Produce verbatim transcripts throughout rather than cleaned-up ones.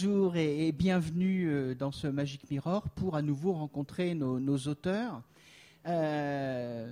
bonjour et, et bienvenue dans ce Magic Mirror pour à nouveau rencontrer nos, nos auteurs. Euh,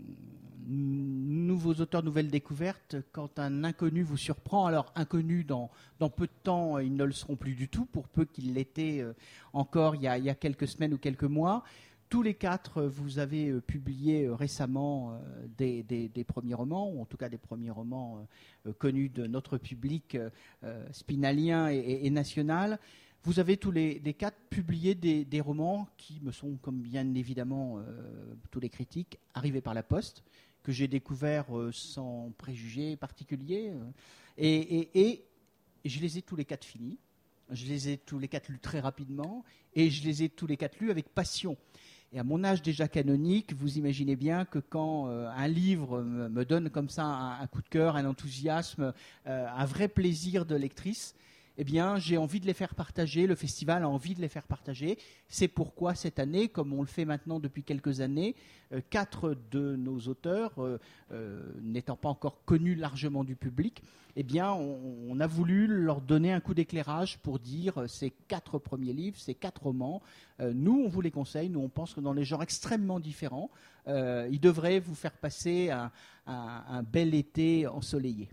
nouveaux auteurs, nouvelles découvertes. Quand un inconnu vous surprend, alors inconnu dans, dans peu de temps, ils ne le seront plus du tout, pour peu qu'ils l'étaient euh, encore il y, a, il y a quelques semaines ou quelques mois. Tous les quatre, vous avez euh, publié euh, récemment euh, des, des, des premiers romans, ou en tout cas des premiers romans euh, connus de notre public euh, spinalien et, et, et national. Vous avez tous les, les quatre publié des, des romans qui me sont, comme bien évidemment euh, tous les critiques, arrivés par la poste, que j'ai découverts euh, sans préjugés particuliers. Euh, et, et, et je les ai tous les quatre finis. Je les ai tous les quatre lus très rapidement. Et je les ai tous les quatre lus avec passion. Et à mon âge déjà canonique, vous imaginez bien que quand euh, un livre me, me donne comme ça un, un coup de cœur, un enthousiasme, euh, un vrai plaisir de lectrice, eh bien, j'ai envie de les faire partager, le festival a envie de les faire partager. C'est pourquoi cette année, comme on le fait maintenant depuis quelques années, euh, quatre de nos auteurs, euh, euh, n'étant pas encore connus largement du public, eh bien, on, on a voulu leur donner un coup d'éclairage pour dire euh, ces quatre premiers livres, ces quatre romans, euh, nous, on vous les conseille, nous, on pense que dans les genres extrêmement différents, euh, ils devraient vous faire passer un, un, un bel été ensoleillé.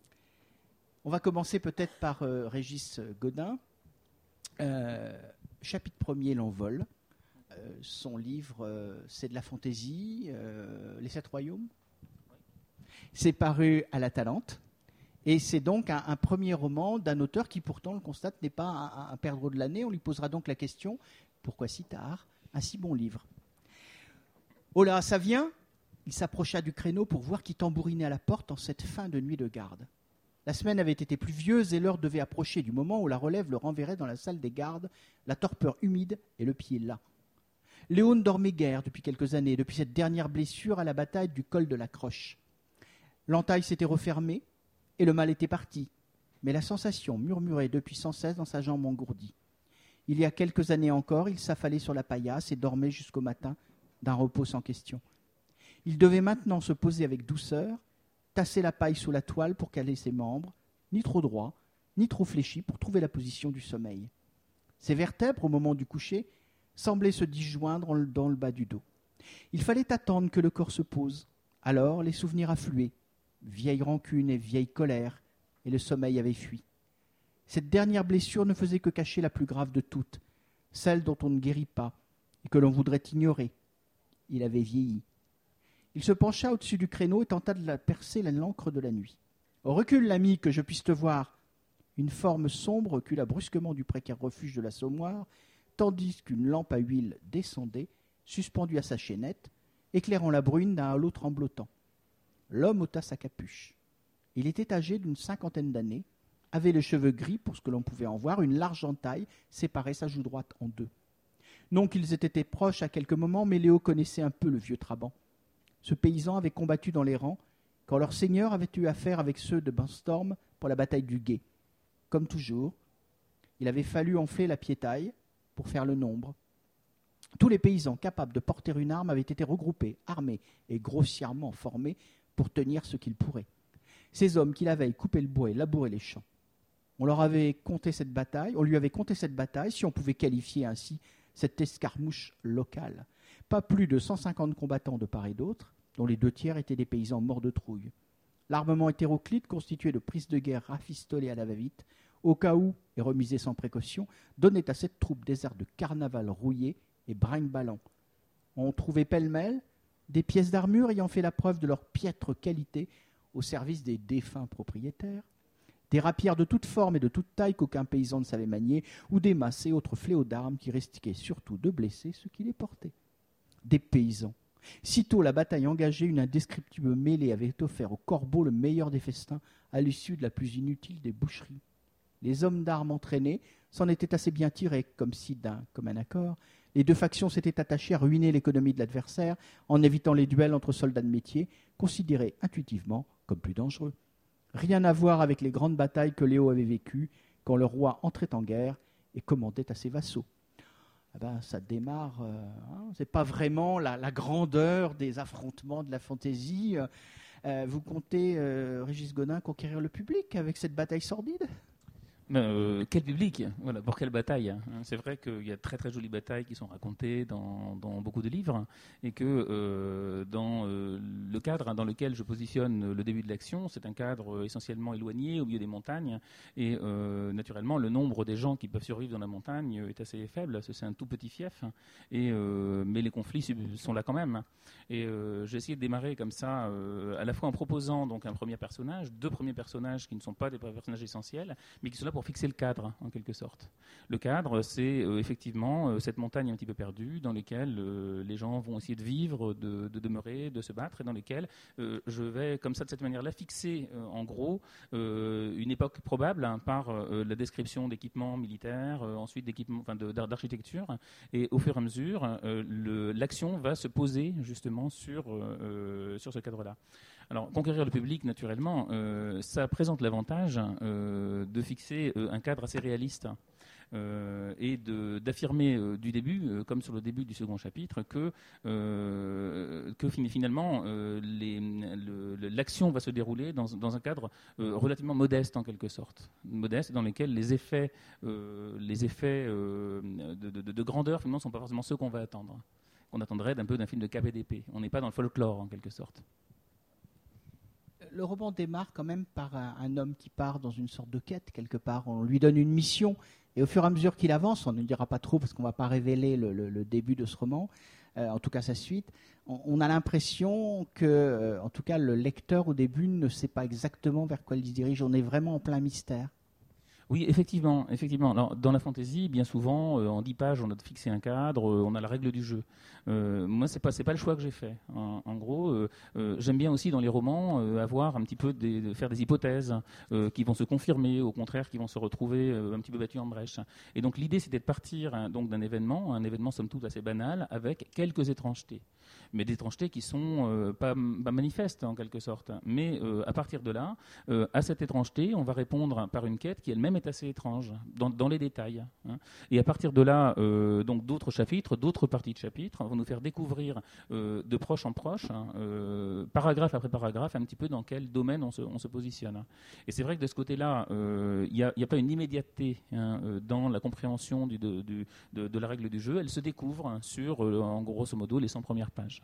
On va commencer peut-être par euh, Régis Godin. Euh, chapitre premier, L'Envol. Euh, son livre, euh, c'est de la fantaisie, euh, Les Sept Royaumes. C'est paru à la Talente. Et c'est donc un, un premier roman d'un auteur qui, pourtant, on le constate, n'est pas un, un perdreau de l'année. On lui posera donc la question, pourquoi si tard un si bon livre? Oh là, ça vient? Il s'approcha du créneau pour voir qui tambourinait à la porte en cette fin de nuit de garde. La semaine avait été pluvieuse et l'heure devait approcher du moment où la relève le renverrait dans la salle des gardes, la torpeur humide et le pied las. Léon ne dormait guère depuis quelques années, depuis cette dernière blessure à la bataille du col de la Croche. L'entaille s'était refermée et le mal était parti, mais la sensation murmurait depuis sans cesse dans sa jambe engourdie. Il y a quelques années encore, il s'affalait sur la paillasse et dormait jusqu'au matin d'un repos sans question. Il devait maintenant se poser avec douceur, tasser la paille sous la toile pour caler ses membres, ni trop droits, ni trop fléchis pour trouver la position du sommeil. Ses vertèbres, au moment du coucher, semblaient se disjoindre dans le bas du dos. Il fallait attendre que le corps se pose. Alors les souvenirs affluaient, vieille rancune et vieille colère, et le sommeil avait fui. Cette dernière blessure ne faisait que cacher la plus grave de toutes, celle dont on ne guérit pas et que l'on voudrait ignorer. Il avait vieilli. Il se pencha au-dessus du créneau et tenta de la percer l'encre de la nuit. « Recule, l'ami, que je puisse te voir !» Une forme sombre recula brusquement du précaire refuge de l'assommoir, tandis qu'une lampe à huile descendait, suspendue à sa chaînette, éclairant la brune d'un halo tremblotant. L'homme ôta sa capuche. Il était âgé d'une cinquantaine d'années, avait les cheveux gris pour ce que l'on pouvait en voir, une large entaille séparait sa joue droite en deux. Non qu'ils aient été proches à quelques moments, mais Léo connaissait un peu le vieux Trabant. Ce paysan avait combattu dans les rangs quand leur seigneur avait eu affaire avec ceux de Banstorm pour la bataille du Gué. Comme toujours, il avait fallu enfler la piétaille pour faire le nombre. Tous les paysans capables de porter une arme avaient été regroupés, armés et grossièrement formés pour tenir ce qu'ils pourraient. Ces hommes qui la veille coupaient le bois et labouraient les champs. On leur avait compté cette bataille, on lui avait compté cette bataille, si on pouvait qualifier ainsi cette escarmouche locale. Pas plus de cent cinquante combattants de part et d'autre, dont les deux tiers étaient des paysans morts de trouille. L'armement hétéroclite, constitué de prises de guerre rafistolées à la va-vite, au cas où, et remisées sans précaution, donnait à cette troupe des airs de carnaval rouillé et brinque-ballant. On trouvait pêle-mêle des pièces d'armure ayant fait la preuve de leur piètre qualité au service des défunts propriétaires, des rapières de toute forme et de toute taille qu'aucun paysan ne savait manier, ou des masses et autres fléaux d'armes qui risquaient surtout de blesser ceux qui les portaient. Des paysans. Sitôt la bataille engagée, une indescriptible mêlée avait offert aux corbeaux le meilleur des festins à l'issue de la plus inutile des boucheries. Les hommes d'armes entraînés s'en étaient assez bien tirés, comme si, d'un commun accord, les deux factions s'étaient attachées à ruiner l'économie de l'adversaire en évitant les duels entre soldats de métier, considérés intuitivement comme plus dangereux. Rien à voir avec les grandes batailles que Léo avait vécues quand le roi entrait en guerre et commandait à ses vassaux. Eh ben, ça démarre, euh, hein, c'est pas vraiment la, la grandeur des affrontements de la fantaisie. Euh, vous comptez, euh, Régis Godin, conquérir le public avec cette bataille sordide? Euh, quel public, voilà, pour quelle bataille. C'est vrai qu'il y a très très jolies batailles qui sont racontées dans, dans beaucoup de livres et que euh, dans euh, le cadre dans lequel je positionne le début de l'action, c'est un cadre essentiellement éloigné au milieu des montagnes et euh, naturellement le nombre des gens qui peuvent survivre dans la montagne est assez faible, c'est un tout petit fief, et, euh, mais les conflits sont là quand même. Et euh, j'ai essayé de démarrer comme ça, euh, à la fois en proposant donc un premier personnage, deux premiers personnages qui ne sont pas des personnages essentiels, mais qui sont là pour fixer le cadre, en quelque sorte. Le cadre, c'est euh, effectivement euh, cette montagne un petit peu perdue, dans laquelle euh, les gens vont essayer de vivre, de, de demeurer, de se battre, et dans lesquels euh, je vais, comme ça, de cette manière-là, fixer, euh, en gros, euh, une époque probable, hein, par euh, la description d'équipements militaires, euh, ensuite d'équipements, enfin, de, d'architecture, et au fur et à mesure, euh, le, l'action va se poser, justement, sur, euh, sur ce cadre-là. Alors, conquérir le public, naturellement, euh, ça présente l'avantage euh, de fixer euh, un cadre assez réaliste euh, et de, d'affirmer euh, du début, euh, comme sur le début du second chapitre, que, euh, que finalement, euh, les, le, l'action va se dérouler dans, dans un cadre euh, relativement modeste, en quelque sorte. Modeste, dans lequel les effets, euh, les effets euh, de, de, de grandeur, finalement, ne sont pas forcément ceux qu'on va attendre. Qu'on attendrait d'un peu d'un film de cap et d'épée. On n'est pas dans le folklore, en quelque sorte. Le roman démarre quand même par un, un homme qui part dans une sorte de quête, quelque part. On lui donne une mission, et au fur et à mesure qu'il avance, on ne dira pas trop parce qu'on ne va pas révéler le, le, le début de ce roman, euh, en tout cas sa suite, on, on a l'impression que, euh, en tout cas, le lecteur au début ne sait pas exactement vers quoi il se dirige. On est vraiment en plein mystère. Oui, effectivement, effectivement. Alors, dans la fantasy, bien souvent, euh, en dix pages, on a fixé un cadre, euh, on a la règle du jeu. Euh, moi, c'est pas, c'est pas le choix que j'ai fait. En, en gros, euh, euh, j'aime bien aussi dans les romans euh, avoir un petit peu des, de faire des hypothèses euh, qui vont se confirmer, au contraire, qui vont se retrouver euh, un petit peu battues en brèche. Et donc, l'idée, c'était de partir hein, donc d'un événement, un événement somme toute assez banal, avec quelques étrangetés. Mais des étrangetés qui sont euh, pas, pas manifestes en quelque sorte. Mais euh, à partir de là, euh, à cette étrangeté, on va répondre par une quête qui elle-même est assez étrange dans, dans les détails. Hein. Et à partir de là, euh, donc d'autres chapitres, d'autres parties de chapitres vont nous faire découvrir euh, de proche en proche, hein, euh, paragraphe après paragraphe, un petit peu dans quel domaine on se, on se positionne. Et c'est vrai que de ce côté-là, il euh, n'y a, a pas une immédiateté hein, dans la compréhension du, de, du, de, de la règle du jeu. Elle se découvre hein, sur, euh, en grosso modo, les cent premières pages.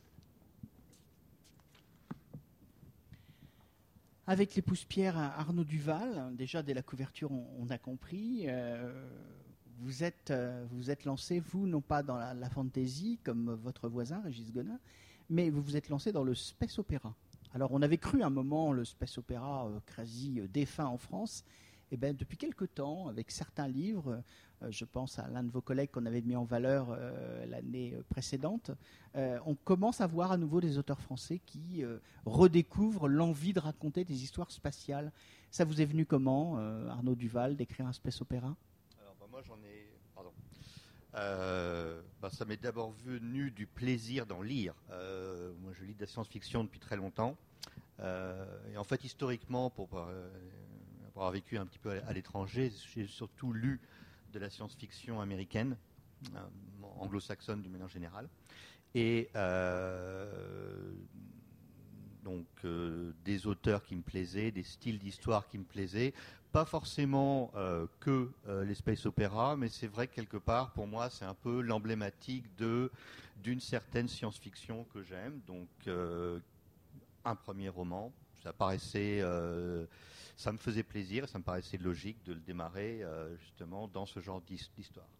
Avec les pousse-pierres Arnaud Duval, déjà dès la couverture on, on a compris, euh, vous êtes, euh, vous êtes lancé, vous, non pas dans la, la fantasy comme votre voisin Régis Gonin, mais vous vous êtes lancé dans le space opéra. Alors on avait cru un moment le space opéra euh, quasi euh, défunt en France. Et bien, depuis quelque temps, avec certains livres, euh, je pense à l'un de vos collègues qu'on avait mis en valeur euh, l'année précédente, euh, on commence à voir à nouveau des auteurs français qui euh, redécouvrent l'envie de raconter des histoires spatiales. Ça vous est venu comment, euh, Arnaud Duval, d'écrire un space opéra ? Alors, bah, moi, j'en ai... Pardon. Euh, bah, ça m'est d'abord venu du plaisir d'en lire. Euh, moi, je lis de la science-fiction depuis très longtemps. Euh, et en fait, historiquement, pour... Euh, pour avoir vécu un petit peu à l'étranger, j'ai surtout lu de la science-fiction américaine, euh, anglo-saxonne d'une manière générale, et euh, donc euh, des auteurs qui me plaisaient, des styles d'histoire qui me plaisaient, pas forcément euh, que euh, les space opéras, mais c'est vrai que quelque part, pour moi, c'est un peu l'emblématique de, d'une certaine science-fiction que j'aime, donc euh, un premier roman, ça paraissait... Euh, Ça me faisait plaisir, ça me paraissait logique de le démarrer euh, justement dans ce genre d'histoire.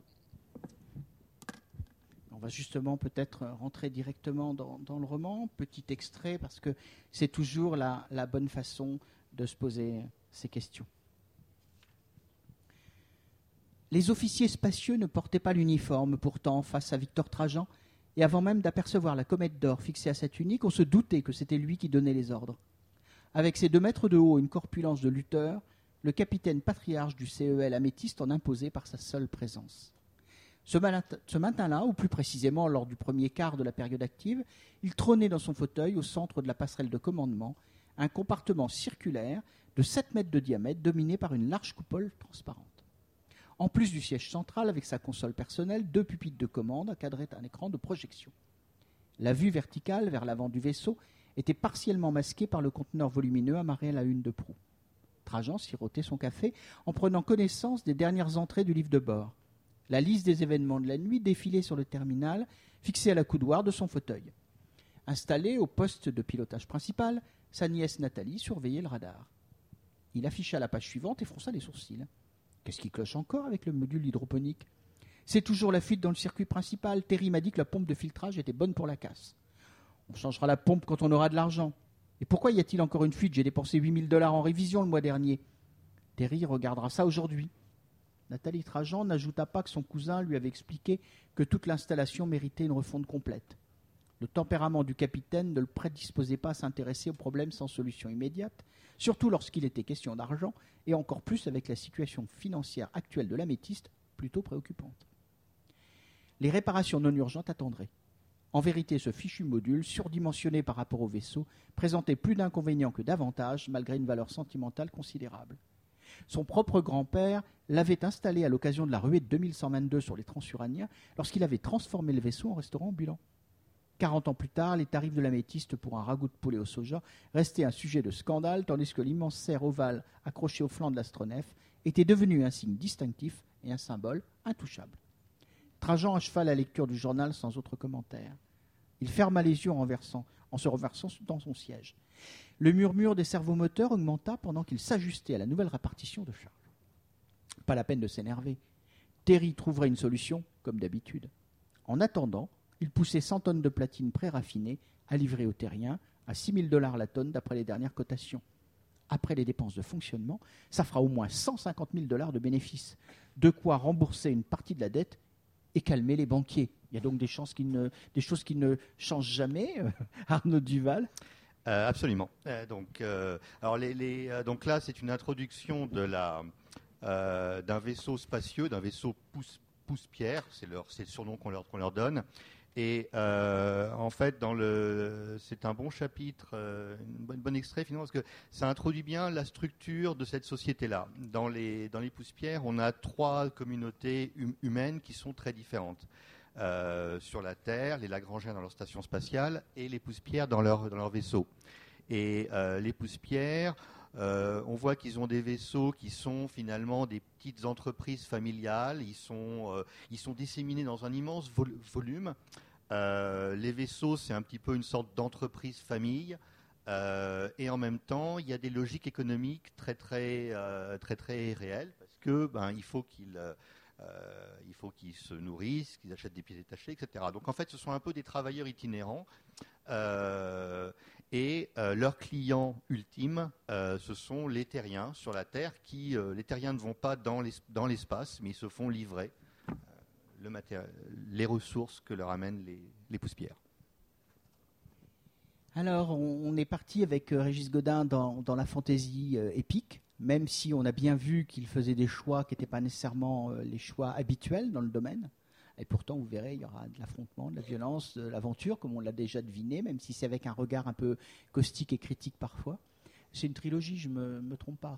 On va justement peut-être rentrer directement dans, dans le roman, petit extrait, parce que c'est toujours la, la bonne façon de se poser ces questions. Les officiers spacieux ne portaient pas l'uniforme, pourtant, face à Victor Trajan, et avant même d'apercevoir la comète d'or fixée à sa tunique, on se doutait que c'était lui qui donnait les ordres. Avec ses deux mètres de haut et une corpulence de lutteur, le capitaine patriarche du C E L Améthyste en imposait par sa seule présence. Ce, matin, ce matin-là, ou plus précisément lors du premier quart de la période active, il trônait dans son fauteuil au centre de la passerelle de commandement, un compartiment circulaire de sept mètres de diamètre dominé par une large coupole transparente. En plus du siège central avec sa console personnelle, deux pupitres de commande encadraient un écran de projection. La vue verticale vers l'avant du vaisseau était partiellement masquée par le conteneur volumineux amarré à la hune de proue. Trajan sirotait son café en prenant connaissance des dernières entrées du livre de bord. La liste des événements de la nuit défilait sur le terminal, fixé à la coudoir de son fauteuil. Installée au poste de pilotage principal, sa nièce Nathalie surveillait le radar. Il afficha la page suivante et fronça les sourcils. Qu'est-ce qui cloche encore avec le module hydroponique ? C'est toujours la fuite dans le circuit principal. Terry m'a dit que la pompe de filtrage était bonne pour la casse. On changera la pompe quand on aura de l'argent. Et pourquoi y a-t-il encore une fuite ? J'ai dépensé huit mille dollars en révision le mois dernier. Terry regardera ça aujourd'hui. Nathalie Trajan n'ajouta pas que son cousin lui avait expliqué que toute l'installation méritait une refonte complète. Le tempérament du capitaine ne le prédisposait pas à s'intéresser aux problèmes sans solution immédiate, surtout lorsqu'il était question d'argent, et encore plus avec la situation financière actuelle de l'Améthyste, plutôt préoccupante. Les réparations non urgentes attendraient. En vérité, ce fichu module, surdimensionné par rapport au vaisseau, présentait plus d'inconvénients que d'avantages, malgré une valeur sentimentale considérable. Son propre grand-père l'avait installé à l'occasion de la ruée de deux mille cent vingt-deux sur les transuraniens, lorsqu'il avait transformé le vaisseau en restaurant ambulant. Quarante ans plus tard, les tarifs de l'Améthyste pour un ragoût de poulet au soja restaient un sujet de scandale, tandis que l'immense cerf ovale accroché au flanc de l'astronef était devenu un signe distinctif et un symbole intouchable. Trajan acheva la lecture du journal sans autre commentaire. Il ferma les yeux en, renversant, en se renversant dans son siège. Le murmure des servomoteurs augmenta pendant qu'il s'ajustait à la nouvelle répartition de charge. Pas la peine de s'énerver. Terry trouverait une solution, comme d'habitude. En attendant, il poussait cent tonnes de platine pré-raffinée à livrer aux terriens à six mille dollars la tonne d'après les dernières cotations. Après les dépenses de fonctionnement, ça fera au moins cent cinquante mille dollars de bénéfices. De quoi rembourser une partie de la dette et calmer les banquiers. Il y a donc des, chances qui ne, des choses qui ne changent jamais, euh, Arnaud Duval. Euh, absolument. Euh, donc, euh, alors les, les, euh, donc là, c'est une introduction de la, euh, d'un vaisseau spacieux, d'un vaisseau pousse, pousse-pierre, c'est, leur, c'est le surnom qu'on leur, qu'on leur donne. Et euh, en fait, dans le, c'est un bon chapitre, euh, un bon, bon extrait finalement, parce que ça introduit bien la structure de cette société-là. Dans les, dans les pousse-pierres, on a trois communautés hum, humaines qui sont très différentes. Euh, sur la Terre, les Lagrangiens dans leur station spatiale et les pousse-pierres dans leur, dans leur vaisseau. Et euh, les pousse-pierres, euh, on voit qu'ils ont des vaisseaux qui sont finalement des petites entreprises familiales. Ils sont, euh, ils sont disséminés dans un immense vol- volume. Euh, les vaisseaux, c'est un petit peu une sorte d'entreprise famille. Euh, et en même temps, il y a des logiques économiques très très euh, très très réelles parce que ben il faut qu'ils euh, Euh, il faut qu'ils se nourrissent, qu'ils achètent des pièces détachées, et cetera. Donc en fait, ce sont un peu des travailleurs itinérants. Euh, et euh, leurs clients ultimes, euh, ce sont les terriens sur la Terre. Qui, euh, les terriens ne vont pas dans, l'es- dans l'espace, mais ils se font livrer euh, le matéri- les ressources que leur amènent les, les pousse-pierres. Alors, on, on est parti avec euh, Régis Godin dans, dans la fantaisie euh, épique, même si on a bien vu qu'il faisait des choix qui n'étaient pas nécessairement euh, les choix habituels dans le domaine. Et pourtant, vous verrez, il y aura de l'affrontement, de la violence, de l'aventure, comme on l'a déjà deviné, même si c'est avec un regard un peu caustique et critique parfois. C'est une trilogie, je ne me, me trompe pas.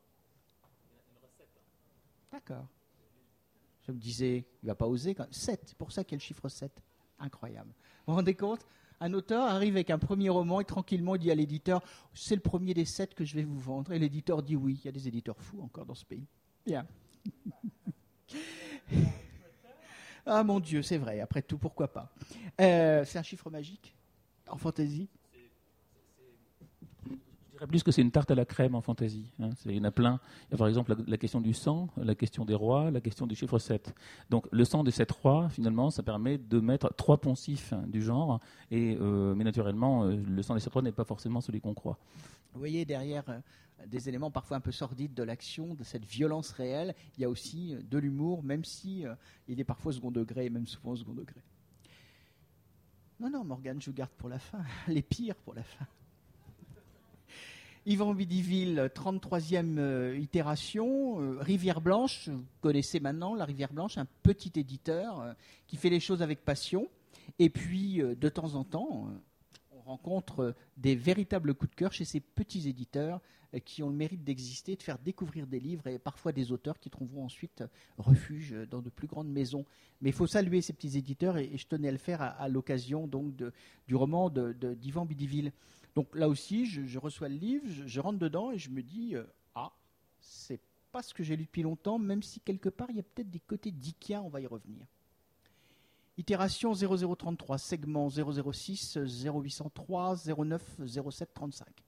D'accord. Je me disais, il ne va pas oser. Quand... sept, c'est pour ça qu'il y a le chiffre sept. Incroyable. Vous vous rendez compte ? Un auteur arrive avec un premier roman et tranquillement il dit à l'éditeur « c'est le premier des sept que je vais vous vendre ». Et l'éditeur dit « oui ». Il y a des éditeurs fous encore dans ce pays. Bien. Ah mon Dieu, c'est vrai. Après tout, pourquoi pas. Euh, c'est un chiffre magique en fantaisie. Je dirais plus que c'est une tarte à la crème en fantaisie. Hein. Il y en a plein. Il y a par exemple la, la question du sang, la question des rois, la question du chiffre sept. Donc le sang des sept rois, finalement, ça permet de mettre trois poncifs du genre. Et, euh, mais naturellement, euh, le sang des sept rois n'est pas forcément celui qu'on croit. Vous voyez, derrière euh, des éléments parfois un peu sordides de l'action, de cette violence réelle, il y a aussi euh, de l'humour, même si euh, il est parfois second degré, et même souvent second degré. Non, non, Morgane, je garde pour la fin. Les pires pour la fin. Yvan Bidiville, trente-troisième euh, itération, euh, Rivière Blanche, vous connaissez maintenant la Rivière Blanche, un petit éditeur euh, qui fait les choses avec passion. Et puis, euh, de temps en temps, euh, on rencontre euh, des véritables coups de cœur chez ces petits éditeurs euh, qui ont le mérite d'exister, de faire découvrir des livres et parfois des auteurs qui trouveront ensuite refuge dans de plus grandes maisons. Mais il faut saluer ces petits éditeurs et, et je tenais à le faire à, à l'occasion donc de, du roman de, de, d'Yvan Bidiville. Donc là aussi, je, je reçois le livre, je, je rentre dedans et je me dis, euh, Ah, c'est pas ce que j'ai lu depuis longtemps, même si quelque part il y a peut-être des côtés dickiens, on va y revenir. Itération zéro zéro trente-trois, segment zéro zéro six, zéro huit cent trois, zéro neuf, zéro sept trente-cinq.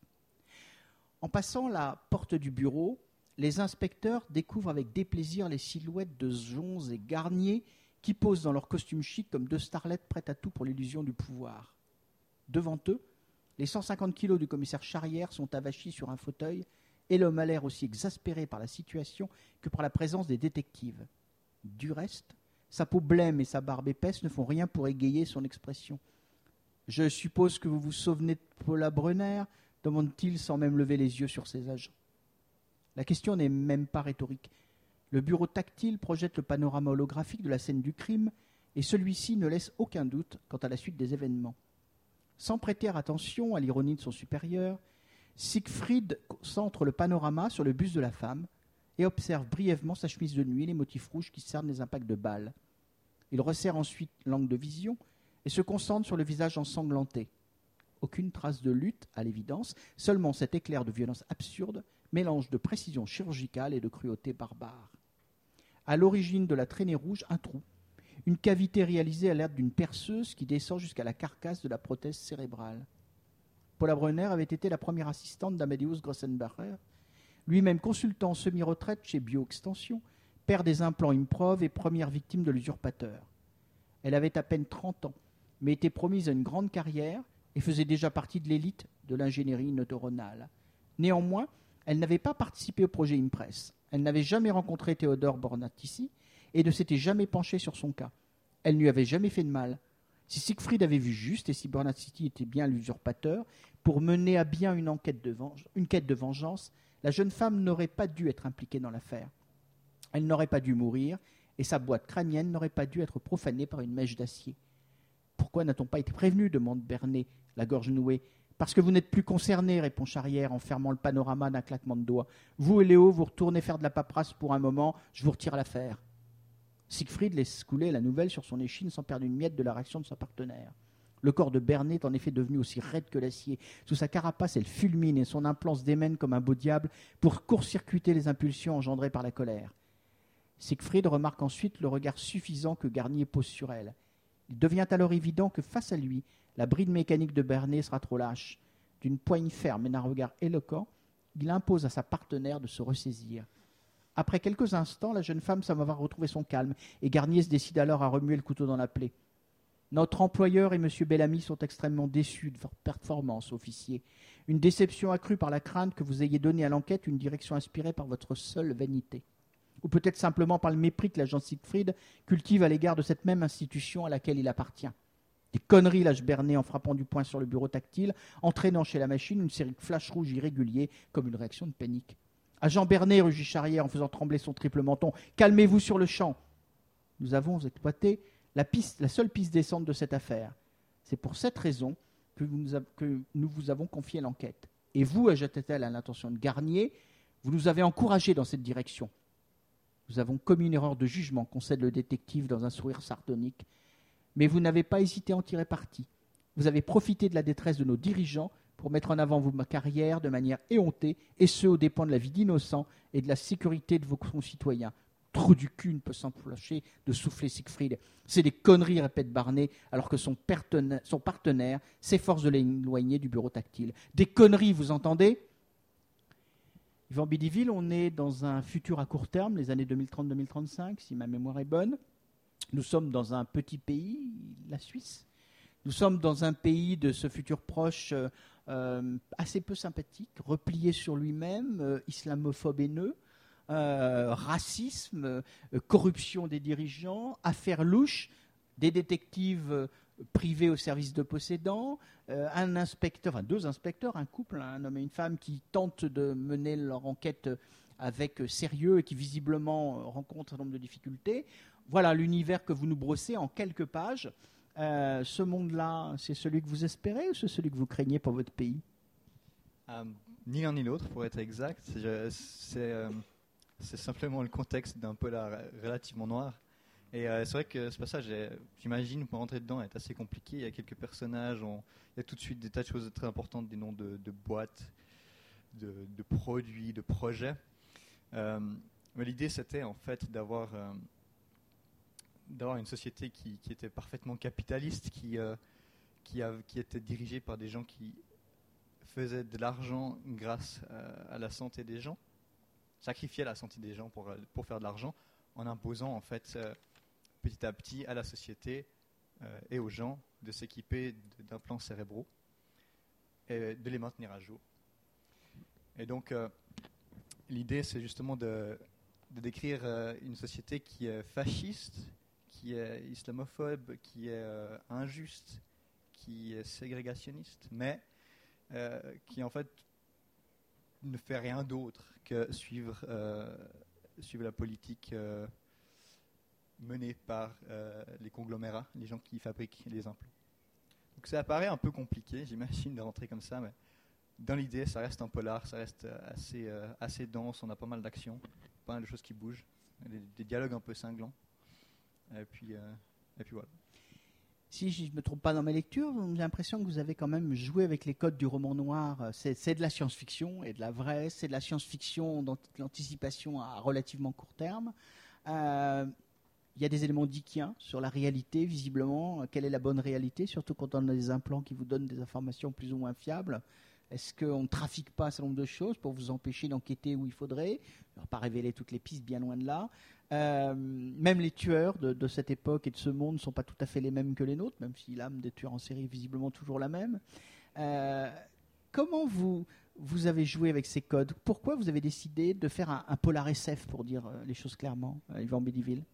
En passant la porte du bureau, les inspecteurs découvrent avec déplaisir les silhouettes de Jonze et Garnier qui posent dans leur costume chic comme deux starlettes prêtes à tout pour l'illusion du pouvoir. Devant eux, les cent cinquante kilos du commissaire Charrière sont avachis sur un fauteuil et l'homme a l'air aussi exaspéré par la situation que par la présence des détectives. Du reste, sa peau blême et sa barbe épaisse ne font rien pour égayer son expression. « Je suppose que vous vous souvenez de Paula Brunner ?» demande-t-il sans même lever les yeux sur ses agents. La question n'est même pas rhétorique. Le bureau tactile projette le panorama holographique de la scène du crime et celui-ci ne laisse aucun doute quant à la suite des événements. Sans prêter attention à l'ironie de son supérieur, Siegfried centre le panorama sur le buste de la femme et observe brièvement sa chemise de nuit et les motifs rouges qui cernent les impacts de balles. Il resserre ensuite l'angle de vision et se concentre sur le visage ensanglanté. Aucune trace de lutte, à l'évidence, seulement cet éclair de violence absurde, mélange de précision chirurgicale et de cruauté barbare. À l'origine de la traînée rouge, un trou, une cavité réalisée à l'aide d'une perceuse qui descend jusqu'à la carcasse de la prothèse cérébrale. Paula Brunner avait été la première assistante d'Amadeus Grossenbacher, lui-même consultant en semi-retraite chez Bioextension, père des implants Improv et première victime de l'usurpateur. Elle avait à peine trente ans, mais était promise à une grande carrière et faisait déjà partie de l'élite de l'ingénierie neuronale. Néanmoins, elle n'avait pas participé au projet Impress. Elle n'avait jamais rencontré Théodore Bornatici et ne s'était jamais penchée sur son cas. Elle ne lui avait jamais fait de mal. Si Siegfried avait vu juste et si Bornatici était bien l'usurpateur, pour mener à bien une, enquête de venge- une quête de vengeance, la jeune femme n'aurait pas dû être impliquée dans l'affaire. Elle n'aurait pas dû mourir et sa boîte crânienne n'aurait pas dû être profanée par une mèche d'acier. « Pourquoi n'a-t-on pas été prévenu ?» demande Bernet, la gorge nouée. « Parce que vous n'êtes plus concerné, répond Charrière en fermant le panorama d'un claquement de doigts. Vous et Léo, vous retournez faire de la paperasse pour un moment, je vous retire l'affaire. » Siegfried laisse couler la nouvelle sur son échine sans perdre une miette de la réaction de sa partenaire. Le corps de Bernet est en effet devenu aussi raide que l'acier. Sous sa carapace, elle fulmine et son implant se démène comme un beau diable pour court-circuiter les impulsions engendrées par la colère. Siegfried remarque ensuite le regard suffisant que Garnier pose sur elle. Il devient alors évident que face à lui, la bride mécanique de Bernet sera trop lâche. D'une poigne ferme et d'un regard éloquent, il impose à sa partenaire de se ressaisir. Après quelques instants, la jeune femme semble avoir retrouvé son calme et Garnier se décide alors à remuer le couteau dans la plaie. Notre employeur et M. Bellamy sont extrêmement déçus de votre performance, officier. Une déception accrue par la crainte que vous ayez donné à l'enquête une direction inspirée par votre seule vanité. Ou peut-être simplement par le mépris que l'agent Siegfried cultive à l'égard de cette même institution à laquelle il appartient. Des conneries, lâche Bernet en frappant du poing sur le bureau tactile, entraînant chez la machine une série de flashs rouges irréguliers comme une réaction de panique. Agent Bernet, rugit Charrière en faisant trembler son triple menton, calmez-vous sur le champ. Nous avons exploité la, piste, la seule piste descente de cette affaire. C'est pour cette raison que, vous nous, a, que nous vous avons confié l'enquête. Et vous, ajouta-t-elle à l'intention de Garnier, vous nous avez encouragés dans cette direction. Nous avons commis une erreur de jugement, concède le détective dans un sourire sardonique. Mais vous n'avez pas hésité à en tirer parti. Vous avez profité de la détresse de nos dirigeants pour mettre en avant votre carrière de manière éhontée, et ce, aux dépens de la vie d'innocents et de la sécurité de vos concitoyens. Trou du cul ne peut s'empêcher de souffler Siegfried. C'est des conneries, répète Barnet, alors que son partenaire, son partenaire s'efforce de l'éloigner du bureau tactile. Des conneries, vous entendez ? Yvan Bidiville, on est dans un futur à court terme, les années deux mille trente deux mille trente-cinq, si ma mémoire est bonne. Nous sommes dans un petit pays, la Suisse. Nous sommes dans un pays de ce futur proche euh, assez peu sympathique, replié sur lui-même, euh, islamophobe haineux, euh, racisme, euh, corruption des dirigeants, affaires louches, des détectives euh, privés au service de possédants, euh, un inspecteur, enfin deux inspecteurs, un couple, un homme et une femme qui tentent de mener leur enquête avec sérieux et qui visiblement rencontrent un nombre de difficultés. Voilà l'univers que vous nous brossez en quelques pages. Euh, ce monde-là, c'est celui que vous espérez ou c'est celui que vous craignez pour votre pays ? euh, Ni l'un ni l'autre, pour être exact. C'est, c'est, euh, c'est simplement le contexte d'un polar relativement noir. Et euh, c'est vrai que ce passage, est, j'imagine, pour rentrer dedans, est assez compliqué. Il y a quelques personnages, on, il y a tout de suite des tas de choses très importantes, des noms de, de boîtes, de, de produits, de projets. Euh, mais l'idée, c'était en fait d'avoir, euh, d'avoir une société qui, qui était parfaitement capitaliste, qui, euh, qui, a, qui était dirigée par des gens qui faisaient de l'argent grâce à, à la santé des gens, sacrifiaient la santé des gens pour, pour faire de l'argent, en imposant en fait euh, petit à petit à la société euh, et aux gens de s'équiper d'implants cérébraux et de les maintenir à jour. Et donc, euh, l'idée, c'est justement de, de décrire euh, une société qui est fasciste, qui est islamophobe, qui est euh, injuste, qui est ségrégationniste, mais euh, qui en fait ne fait rien d'autre que suivre, euh, suivre la politique euh, menée par euh, les conglomérats, les gens qui fabriquent les implants. Donc ça apparaît un peu compliqué, j'imagine, de rentrer comme ça, mais dans l'idée, ça reste un polar, ça reste assez, euh, assez dense, on a pas mal d'actions, pas mal de choses qui bougent, des, des dialogues un peu cinglants. Et puis, euh, et puis voilà. Si je ne me trompe pas dans mes lectures, j'ai l'impression que vous avez quand même joué avec les codes du roman noir. C'est, c'est de la science-fiction et de la vraie, c'est de la science-fiction d'anticipation à relativement court terme. Euh, Il y a des éléments dickiens sur la réalité, visiblement. Quelle est la bonne réalité, surtout quand on a des implants qui vous donnent des informations plus ou moins fiables? Est-ce qu'on ne trafique pas un certain nombre de choses pour vous empêcher d'enquêter où il faudrait? Je ne vais pas révéler toutes les pistes, bien loin de là. Euh, même les tueurs de, de cette époque et de ce monde ne sont pas tout à fait les mêmes que les nôtres, même si l'âme des tueurs en série est visiblement toujours la même. Euh, comment vous, vous avez joué avec ces codes? Pourquoi vous avez décidé de faire un, un polar S F, pour dire les choses clairement, Yvan Bédiville?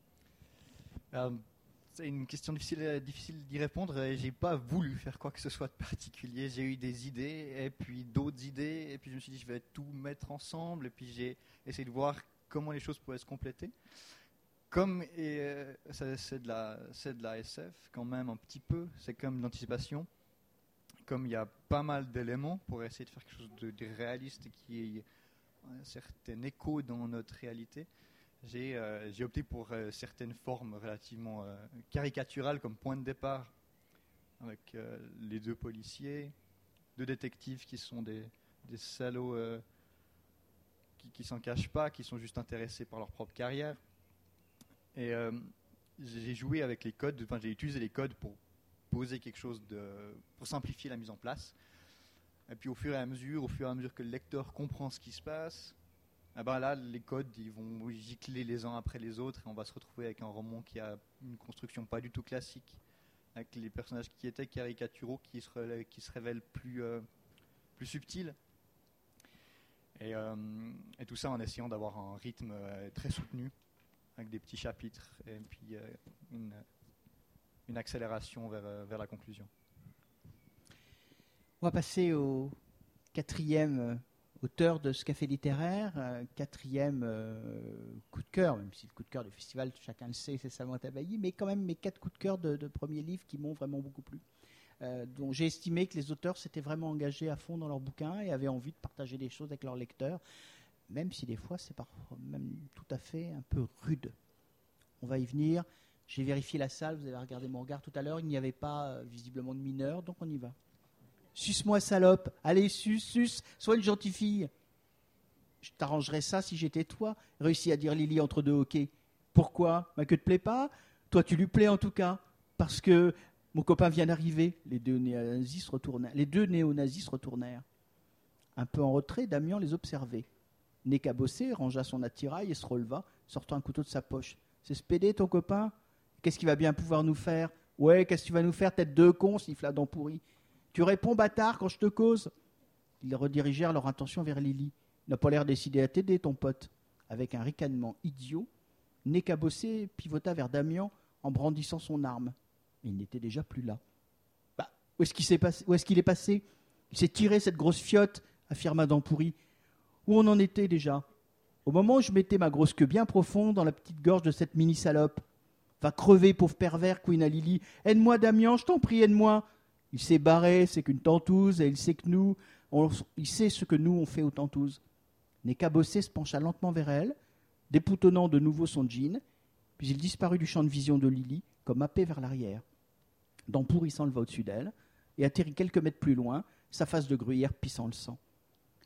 Euh, c'est une question difficile, difficile d'y répondre. Je n'ai pas voulu faire quoi que ce soit de particulier. J'ai eu des idées, et puis d'autres idées, et puis je me suis dit je vais tout mettre ensemble, et puis j'ai essayé de voir comment les choses pourraient se compléter. Comme et, euh, ça, c'est, de la, c'est de la S F quand même un petit peu, c'est comme de l'anticipation. Comme il y a pas mal d'éléments pour essayer de faire quelque chose de, de réaliste et qui ait un certain écho dans notre réalité, J'ai, euh, j'ai opté pour euh, certaines formes relativement euh, caricaturales comme point de départ, avec euh, les deux policiers, deux détectives qui sont des, des salauds euh, qui ne s'en cachent pas, qui sont juste intéressés par leur propre carrière. Et euh, j'ai joué avec les codes, enfin j'ai utilisé les codes pour poser quelque chose de, pour simplifier la mise en place. Et puis au fur et à mesure, au fur et à mesure que le lecteur comprend ce qui se passe, ah ben là, les codes ils vont gicler les uns après les autres et on va se retrouver avec un roman qui a une construction pas du tout classique, avec les personnages qui étaient caricaturaux qui se, relè- qui se révèlent plus, euh, plus subtils. Et, euh, et tout ça en essayant d'avoir un rythme euh, très soutenu, avec des petits chapitres et puis euh, une, une accélération vers, euh, vers la conclusion. On va passer au quatrième euh, auteur de ce café littéraire, euh, quatrième euh, coup de cœur, même si le coup de cœur du festival, chacun le sait, c'est Salomon Tabailly, mais quand même mes quatre coups de cœur de, de premiers livres qui m'ont vraiment beaucoup plu. Euh, dont j'ai estimé que les auteurs s'étaient vraiment engagés à fond dans leurs bouquins et avaient envie de partager des choses avec leurs lecteurs, même si des fois c'est parfois même tout à fait un peu rude. On va y venir. J'ai vérifié la salle, vous avez regardé mon regard tout à l'heure, il n'y avait pas euh, visiblement de mineurs, donc on y va. Suce-moi, salope. Allez, suce, suce. Sois une gentille fille. Je t'arrangerais ça si j'étais toi. Réussis à dire Lily entre deux hoquets. Pourquoi? Bah, que te plaît pas? Toi, tu lui plais en tout cas. Parce que mon copain vient d'arriver. Les deux néo-nazis se retournèrent. Les deux néo-nazis se retournèrent. Un peu en retrait, Damian les observait. Nez cabossé, rangea son attirail et se releva, sortant un couteau de sa poche. C'est spédé, ton copain? Qu'est-ce qu'il va bien pouvoir nous faire? Ouais, qu'est-ce que tu vas nous faire, tête de con, siffla dent pourri. Tu réponds, bâtard, quand je te cause. Ils redirigèrent leur attention vers Lily. Il n'a pas l'air décidé à t'aider, ton pote. Avec un ricanement idiot, Nez cabossé pivota vers Damian en brandissant son arme. Mais il n'était déjà plus là. Bah, où est-ce qu'il s'est passé, où est-ce qu'il est passé? Il s'est tiré cette grosse fiotte, affirma dent pourri. Où on en était déjà? Au moment où je mettais ma grosse queue bien profonde dans la petite gorge de cette mini-salope. Va crever, pauvre pervers, couina Lily. Aide-moi, Damian, je t'en prie, aide-moi. Il s'est barré, c'est qu'une tentouse, et il sait que nous, on, il sait ce que nous on fait aux tentouses. Nez cabossé se pencha lentement vers elle, déboutonnant de nouveau son jean, puis il disparut du champ de vision de Lily, comme happé vers l'arrière. Dent pourri s'enleva au-dessus d'elle, et atterrit quelques mètres plus loin, sa face de gruyère pissant le sang.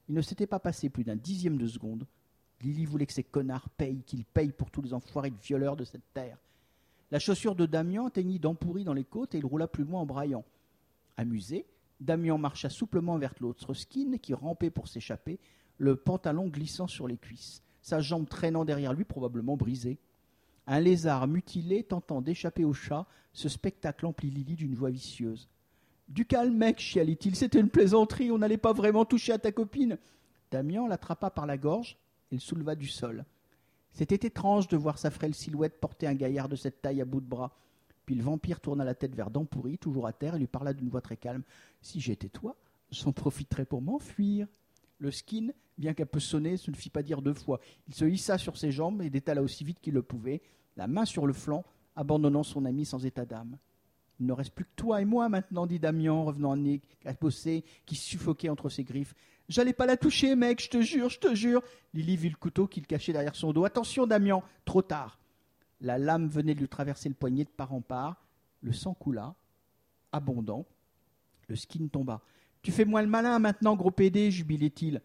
Il ne s'était pas passé plus d'un dixième de seconde. Lily voulait que ces connards payent, qu'ils payent pour tous les enfoirés de violeurs de cette terre. La chaussure de Damian atteignit d'Ampourri dans les côtes et il roula plus loin en braillant. Amusé, Damian marcha souplement vers l'autre skin qui rampait pour s'échapper, le pantalon glissant sur les cuisses, sa jambe traînant derrière lui, probablement brisée. Un lézard mutilé tentant d'échapper au chat, ce spectacle emplit Lily d'une voix vicieuse. « Du calme, mec, chialait-il, c'était une plaisanterie, on n'allait pas vraiment toucher à ta copine. » Damian l'attrapa par la gorge et le souleva du sol. C'était étrange de voir sa frêle silhouette porter un gaillard de cette taille à bout de bras. Puis le vampire tourna la tête vers Dampourri, toujours à terre, et lui parla d'une voix très calme. « Si j'étais toi, j'en profiterais pour m'enfuir. » Le skin, bien qu'un peu sonné, se ne fit pas dire deux fois. Il se hissa sur ses jambes et détala aussi vite qu'il le pouvait, la main sur le flanc, abandonnant son ami sans état d'âme. « Il ne reste plus que toi et moi maintenant, dit Damian, revenant à nez cabossé, qui suffoquait entre ses griffes. « J'allais pas la toucher, mec, je te jure, je te jure !» Lily vit le couteau qu'il cachait derrière son dos. « Attention, Damian, trop tard !» La lame venait de lui traverser le poignet de part en part. Le sang coula, abondant. Le skin tomba. « Tu fais moins le malin maintenant, gros pédé !» jubilait-il.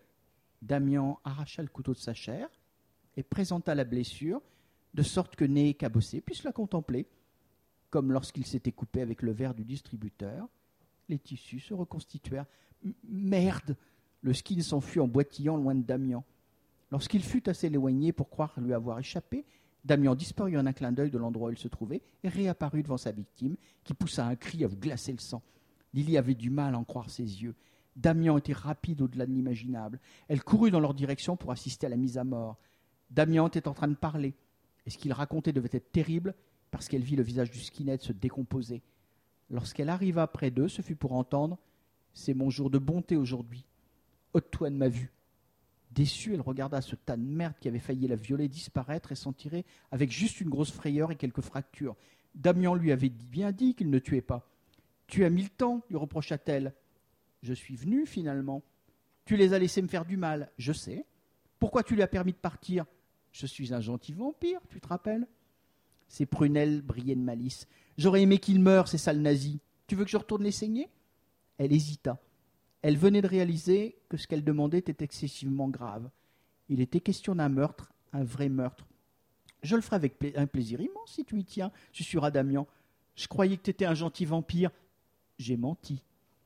Damian arracha le couteau de sa chair et présenta la blessure, de sorte que Nez cabossé puisse la contempler. Comme lorsqu'il s'était coupé avec le verre du distributeur, les tissus se reconstituèrent. « Merde !» Le skin s'enfuit en boitillant loin de Damian. Lorsqu'il fut assez éloigné pour croire lui avoir échappé, Damian disparut en un clin d'œil de l'endroit où il se trouvait et réapparut devant sa victime, qui poussa un cri à vous glacer le sang. Lily avait du mal à en croire ses yeux. Damian était rapide au-delà de l'imaginable. Elle courut dans leur direction pour assister à la mise à mort. Damian était en train de parler, et ce qu'il racontait devait être terrible, parce qu'elle vit le visage du skinhead se décomposer. Lorsqu'elle arriva près d'eux, ce fut pour entendre « C'est mon jour de bonté aujourd'hui. Ôte-toi de ma vue. » Déçue, elle regarda ce tas de merde qui avait failli la violer disparaître et s'en tirer avec juste une grosse frayeur et quelques fractures. Damian lui avait bien dit qu'il ne tuait pas. « Tu as mis le temps, lui reprocha-t-elle. « Je suis venue, finalement. Tu les as laissés me faire du mal, je sais. Pourquoi tu lui as permis de partir ? Je suis un gentil vampire, tu te rappelles ?» Ses prunelles brillaient de malice. « J'aurais aimé qu'il meure, ces sales nazis. Tu veux que je retourne les saigner ?» Elle hésita. Elle venait de réaliser que ce qu'elle demandait était excessivement grave. Il était question d'un meurtre, un vrai meurtre. « Je le ferai avec pla- un plaisir immense si tu y tiens, susurra Damian. Je croyais que tu étais un gentil vampire. J'ai menti. »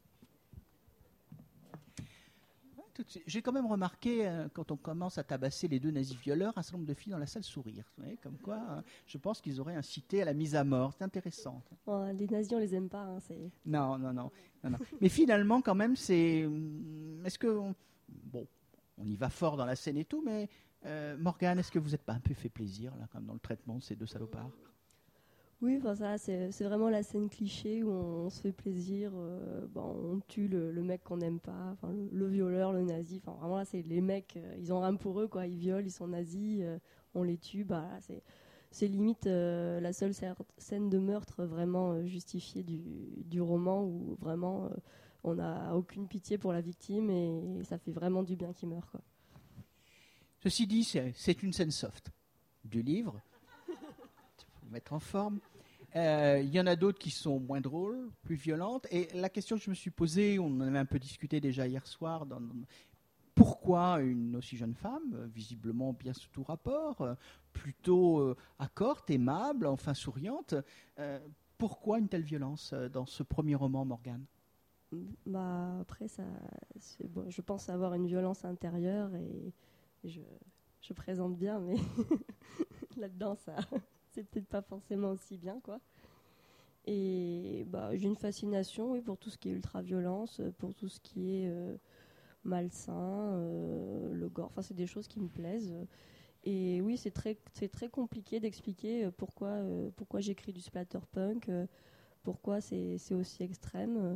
J'ai quand même remarqué, euh, quand on commence à tabasser les deux nazis violeurs, un certain nombre de filles dans la salle sourire. Vous voyez, comme quoi, hein, je pense qu'ils auraient incité à la mise à mort. C'est intéressant. Oh, les nazis, on les aime pas. Hein, c'est... Non, non, non, non, non. Mais finalement, quand même, c'est... Est-ce que... On... Bon, on y va fort dans la scène et tout, mais euh, Morgane, est-ce que vous n'êtes pas un peu fait plaisir, là, comme dans le traitement de ces deux salopards ? Oui, enfin ça, c'est, c'est vraiment la scène cliché où on, on se fait plaisir, euh, bon, on tue le, le mec qu'on n'aime pas, enfin, le, le violeur, le nazi, enfin vraiment là c'est les mecs, euh, ils ont rien pour eux quoi, ils violent, ils sont nazis, euh, on les tue, bah là, c'est, c'est limite euh, la seule scène de meurtre vraiment euh, justifiée du, du roman où vraiment euh, on n'a aucune pitié pour la victime et, et ça fait vraiment du bien qu'il meure quoi. Ceci dit, c'est, c'est une scène soft du livre, pour mettre en forme. Il euh, y en a d'autres qui sont moins drôles, plus violentes. Et la question que je me suis posée, on en avait un peu discuté déjà hier soir, dans, dans, pourquoi une aussi jeune femme, visiblement bien sous tout rapport, euh, plutôt euh, accorte, aimable, enfin souriante, euh, pourquoi une telle violence euh, dans ce premier roman, Morgane ? Bah, après, ça, c'est, bon, je pense avoir une violence intérieure et je, je présente bien, mais là-dedans, ça... c'est peut-être pas forcément aussi bien, quoi. Et bah, j'ai une fascination, oui, pour tout ce qui est ultra-violence, pour tout ce qui est euh, malsain, euh, le gore. Enfin, c'est des choses qui me plaisent. Et oui, c'est très, c'est très compliqué d'expliquer pourquoi, euh, pourquoi j'écris du splatterpunk, euh, pourquoi c'est, c'est aussi extrême.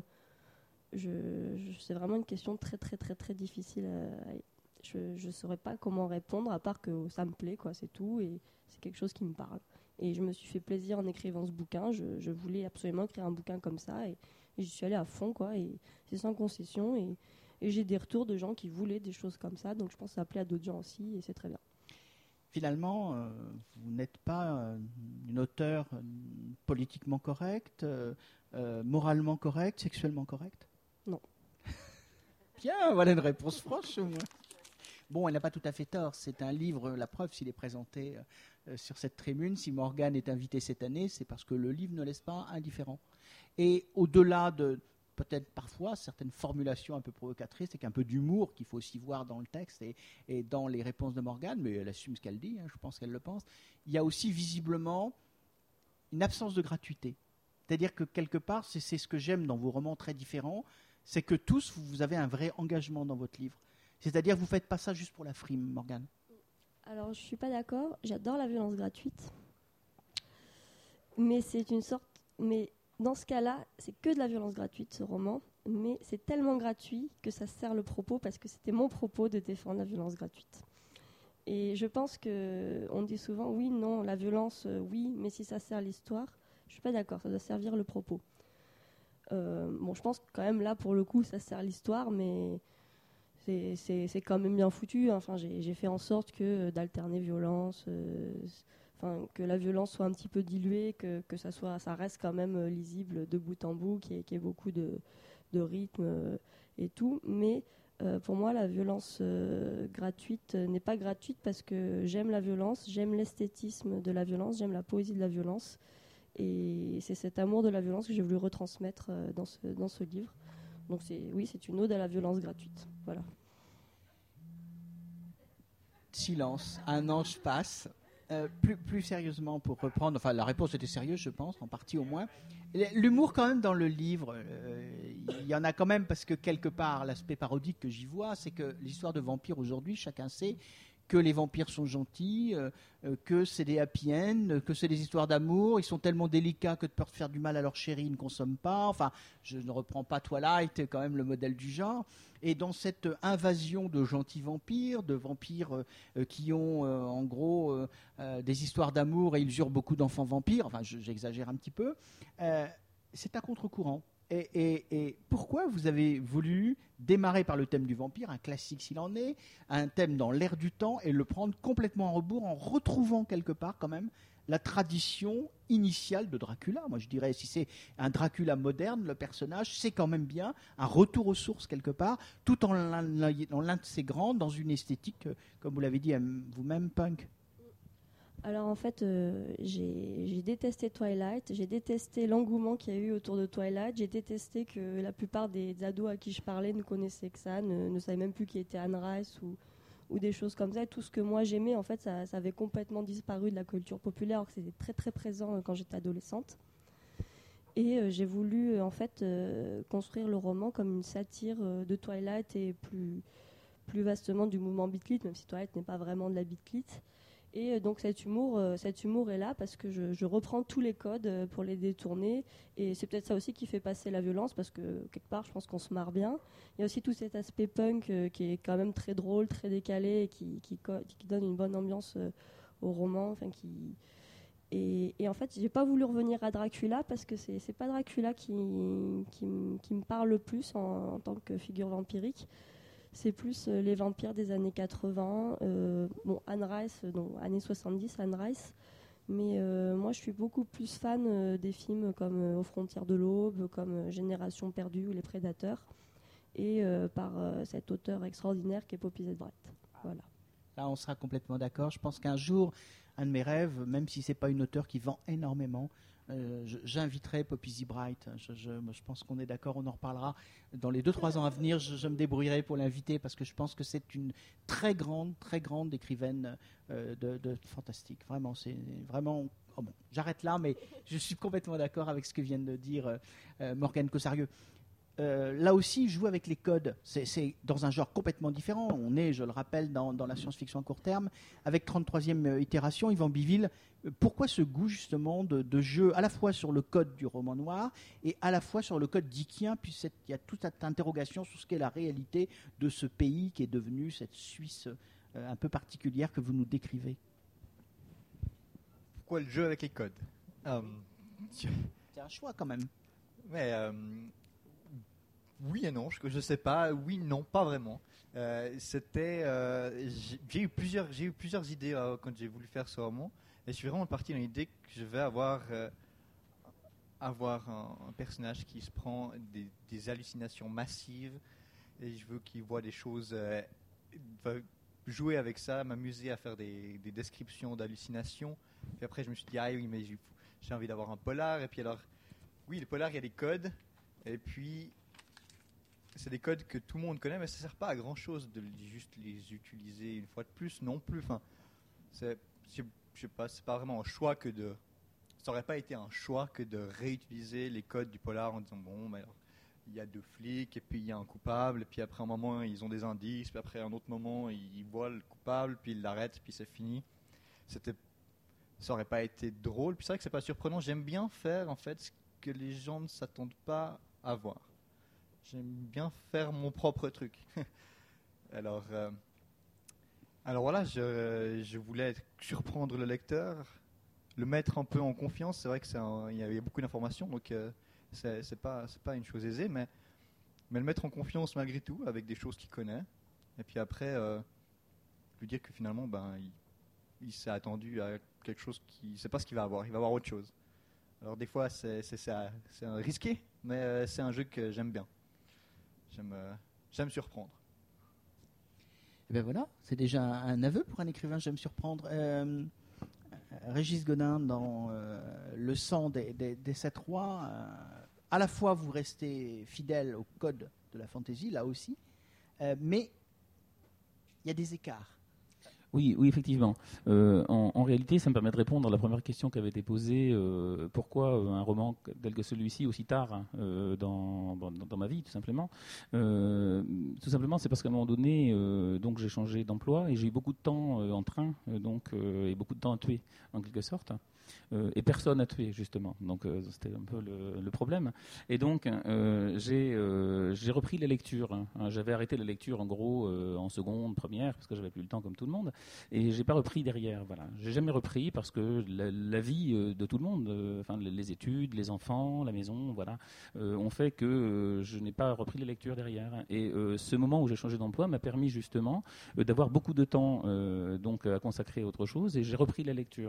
Je, je, c'est vraiment une question très, très, très, très difficile. À, je ne saurais pas comment répondre, à part que ça me plaît, quoi, c'est tout. Et c'est quelque chose qui me parle. Et je me suis fait plaisir en écrivant ce bouquin. Je, je voulais absolument écrire un bouquin comme ça. Et, et j'y suis allée à fond, quoi. Et c'est sans concession. Et, et j'ai des retours de gens qui voulaient des choses comme ça. Donc je pense que ça plaît à d'autres gens aussi. Et c'est très bien. Finalement, euh, vous n'êtes pas euh, une auteure euh, politiquement correcte, euh, euh, moralement correcte, sexuellement correcte ? Non. Bien, voilà une réponse franche au moins. Bon, elle n'a pas tout à fait tort. C'est un livre, la preuve, s'il est présenté euh, sur cette tribune, si Morgane est invitée cette année, c'est parce que le livre ne laisse pas indifférent. Et au-delà de peut-être parfois certaines formulations un peu provocatrices, c'est qu'un peu d'humour qu'il faut aussi voir dans le texte et, et dans les réponses de Morgane, mais elle assume ce qu'elle dit, hein, je pense qu'elle le pense. Il y a aussi visiblement une absence de gratuité. C'est-à-dire que quelque part, c'est, c'est ce que j'aime dans vos romans très différents, c'est que tous, vous avez un vrai engagement dans votre livre. C'est-à-dire que vous ne faites pas ça juste pour la frime, Morgane. Alors, je ne suis pas d'accord. J'adore la violence gratuite. Mais c'est une sorte... Mais dans ce cas-là, c'est que de la violence gratuite, ce roman. Mais c'est tellement gratuit que ça sert le propos, parce que c'était mon propos de défendre la violence gratuite. Et je pense qu'on dit souvent, oui, non, la violence, euh, oui, mais si ça sert l'histoire, je ne suis pas d'accord, ça doit servir le propos. Euh, bon, je pense que quand même, là, pour le coup, ça sert l'histoire, mais... C'est, c'est, c'est quand même bien foutu. Enfin, j'ai, j'ai fait en sorte que euh, d'alterner violence, euh, enfin, que la violence soit un petit peu diluée, que, que ça, soit, ça reste quand même euh, lisible de bout en bout, qu'il y ait, qu'il y ait beaucoup de, de rythme euh, et tout. Mais euh, pour moi, la violence euh, gratuite euh, n'est pas gratuite parce que j'aime la violence, j'aime l'esthétisme de la violence, j'aime la poésie de la violence. Et c'est cet amour de la violence que j'ai voulu retransmettre euh, dans, ce, dans ce livre. Donc c'est, oui, c'est une ode à la violence gratuite. Voilà. Silence, un ange passe. Euh, plus, plus sérieusement, pour reprendre, enfin la réponse était sérieuse, je pense, en partie au moins. L'humour quand même dans le livre, euh, il y en a quand même parce que quelque part, l'aspect parodique que j'y vois, c'est que l'histoire de vampires aujourd'hui, chacun sait que les vampires sont gentils, euh, euh, que c'est des happy end, que c'est des histoires d'amour, ils sont tellement délicats que de peur de faire du mal à leur chérie, ils ne consomment pas. Enfin, je ne reprends pas Twilight, quand même le modèle du genre. Et dans cette invasion de gentils vampires, de vampires euh, qui ont euh, en gros euh, euh, des histoires d'amour et ils eurent beaucoup d'enfants vampires, enfin je, j'exagère un petit peu, euh, c'est à contre-courant. Et, et, et pourquoi vous avez voulu démarrer par le thème du vampire, un classique s'il en est, un thème dans l'air du temps, et le prendre complètement en rebours en retrouvant quelque part quand même la tradition initiale de Dracula. Moi je dirais, si c'est un Dracula moderne, le personnage, c'est quand même bien un retour aux sources quelque part, tout en l'intégrant dans une esthétique, comme vous l'avez dit vous-même, punk. Alors en fait, euh, j'ai, j'ai détesté Twilight, j'ai détesté l'engouement qu'il y a eu autour de Twilight, j'ai détesté que la plupart des, des ados à qui je parlais ne connaissaient que ça, ne, ne savaient même plus qui était Anne Rice ou, ou des choses comme ça. Et tout ce que moi j'aimais, en fait, ça, ça avait complètement disparu de la culture populaire, alors que c'était très très présent euh, quand j'étais adolescente. Et euh, j'ai voulu euh, en fait euh, construire le roman comme une satire euh, de Twilight et plus, plus vastement du mouvement beatlit, même si Twilight n'est pas vraiment de la beatlit. Et donc cet humour, euh, cet humour est là parce que je, je reprends tous les codes euh, pour les détourner. Et c'est peut-être ça aussi qui fait passer la violence parce que quelque part, je pense qu'on se marre bien. Il y a aussi tout cet aspect punk euh, qui est quand même très drôle, très décalé et qui, qui, qui donne une bonne ambiance euh, au roman. Enfin, qui... et, et en fait, j'ai pas voulu revenir à Dracula parce que c'est, c'est pas Dracula qui, qui, qui me parle le plus en, en tant que figure vampirique. C'est plus euh, les vampires des années quatre-vingts, euh, bon, Anne Rice, donc années soixante-dix, Anne Rice. Mais euh, moi, je suis beaucoup plus fan euh, des films comme euh, Aux frontières de l'aube, comme euh, Génération perdue ou Les Prédateurs, et euh, par euh, cet auteur extraordinaire qui est Poppy Z. Brett. Voilà. Là, on sera complètement d'accord. Je pense qu'un jour, un de mes rêves, même si c'est pas une auteure qui vend énormément, Euh, je, j'inviterai Poppy Z. Brett. Je, je, je pense qu'on est d'accord, on en reparlera dans les deux trois ans à venir. Je, je me débrouillerai pour l'inviter parce que je pense que c'est une très grande, très grande écrivaine euh, de, de fantastique. Vraiment, c'est vraiment. Oh bon, j'arrête là, mais je suis complètement d'accord avec ce que vient de dire euh, euh, Morgane Cossarieux. Euh, là aussi, joue avec les codes. C'est, c'est dans un genre complètement différent. On est, je le rappelle, dans, dans la science-fiction à court terme, avec trente-troisième euh, itération, Yvan Biville. Euh, pourquoi ce goût justement de, de jeu à la fois sur le code du roman noir et à la fois sur le code dickien, puis il y a toute cette interrogation sur ce qu'est la réalité de ce pays qui est devenu cette Suisse euh, un peu particulière que vous nous décrivez. Pourquoi le jeu avec les codes um, C'est un choix quand même. Mais... Um, Oui et non, je ne sais pas. Oui, non, pas vraiment. Euh, c'était, euh, j'ai, j'ai eu plusieurs, j'ai eu plusieurs idées euh, quand j'ai voulu faire ce roman, et je suis vraiment parti dans l'idée que je vais avoir, euh, avoir un, un personnage qui se prend des, des hallucinations massives, et je veux qu'il voit des choses, euh, va jouer avec ça, m'amuser à faire des, des descriptions d'hallucinations. Puis après, je me suis dit, ah oui, mais j'ai, j'ai envie d'avoir un polar. Et puis alors, oui, le polar, il y a des codes. Et puis, c'est des codes que tout le monde connaît, mais ça ne sert pas à grand-chose de juste les utiliser une fois de plus non plus. Enfin, c'est, je, je sais pas, c'est pas vraiment un choix que de... Ça n'aurait pas été un choix que de réutiliser les codes du polar en disant, bon, mais alors, il y a deux flics, et puis il y a un coupable, et puis après un moment, ils ont des indices, puis après un autre moment, ils voient le coupable, puis ils l'arrêtent, puis c'est fini. C'était... Ça n'aurait pas été drôle. Puis c'est vrai que c'est pas surprenant. J'aime bien faire, en fait, ce que les gens ne s'attendent pas à voir. J'aime bien faire mon propre truc. alors, euh, alors voilà, je, je voulais surprendre le lecteur, le mettre un peu en confiance. C'est vrai que c'est un, il y avait beaucoup d'informations, donc euh, c'est, c'est pas, c'est pas une chose aisée, mais, mais le mettre en confiance malgré tout, avec des choses qu'il connaît. Et puis après, euh, lui dire que finalement, ben, il, il s'est attendu à quelque chose qui, il sait pas ce qu'il va avoir. Il va avoir autre chose. Alors des fois, c'est, c'est, c'est, c'est risqué, mais euh, c'est un jeu que j'aime bien. J'aime, euh, j'aime surprendre. Et ben voilà, c'est déjà un, un aveu pour un écrivain, j'aime surprendre. Euh, Régis Godin, dans euh, Le sang des, des, des sept rois, euh, à la fois vous restez fidèle au code de la fantaisie, là aussi, euh, mais il y a des écarts. Oui, oui, effectivement. Euh, en, en réalité, ça me permet de répondre à la première question qui avait été posée. Euh, pourquoi un roman tel que celui-ci, aussi tard euh, dans, dans, dans ma vie, tout simplement euh, Tout simplement, c'est parce qu'à un moment donné, euh, donc j'ai changé d'emploi et j'ai eu beaucoup de temps euh, en train, euh, donc, euh, et beaucoup de temps à tuer, en quelque sorte. Euh, et personne à tuer, justement. Donc, euh, c'était un peu le, le problème. Et donc, euh, j'ai, euh, j'ai repris la lecture. Hein. J'avais arrêté la lecture, en gros, euh, en seconde, première, parce que j'avais plus le temps, comme tout le monde. Et j'ai pas repris derrière. Voilà. J'ai jamais repris parce que la, la vie euh, de tout le monde, euh, enfin, les, les études, les enfants, la maison, voilà, euh, ont fait que euh, je n'ai pas repris la lecture derrière. Et euh, ce moment où j'ai changé d'emploi m'a permis, justement, euh, d'avoir beaucoup de temps euh, donc, à consacrer à autre chose. Et j'ai repris la lecture.